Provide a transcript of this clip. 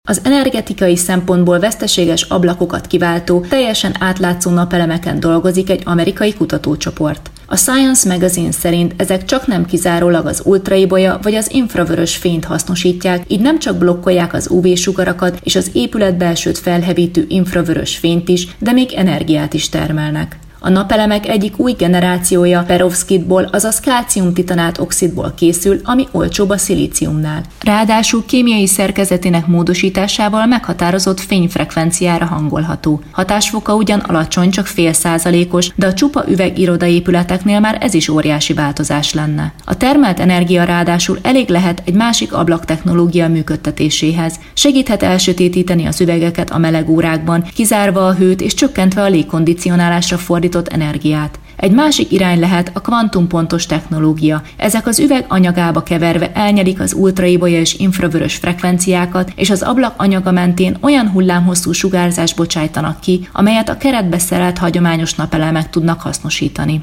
Az energetikai szempontból veszteséges ablakokat kiváltó, teljesen átlátszó napelemeken dolgozik egy amerikai kutatócsoport. A Science Magazine szerint ezek csaknem kizárólag az ultraibolya vagy az infravörös fényt hasznosítják, így nem csak blokkolják az UV-sugarakat és az épületbelsőt felhevítő infravörös fényt is, de még energiát is termelnek. A napelemek egyik új generációja perovszkitból, azaz kálcium-titanát oxidból készül, ami olcsóbb a szilíciumnál. Ráadásul kémiai szerkezetének módosításával meghatározott fényfrekvenciára hangolható. Hatásfoka ugyan alacsony, csak fél százalékos, de a csupa üveg irodaépületeknél már ez is óriási változás lenne. A termelt energia ráadásul elég lehet egy másik ablak technológia működtetéséhez. Segíthet elsötétíteni az üvegeket a meleg órákban, kizárva a hőt és csökkentve a légkondicionálásra fordított energiát. Egy másik irány lehet a kvantumpontos technológia. Ezek az üveg anyagába keverve elnyelik az ultraibolya és infravörös frekvenciákat, és az ablak anyaga mentén olyan hullámhosszú sugárzást bocsájtanak ki, amelyet a keretbe szerelt hagyományos napelemek tudnak hasznosítani.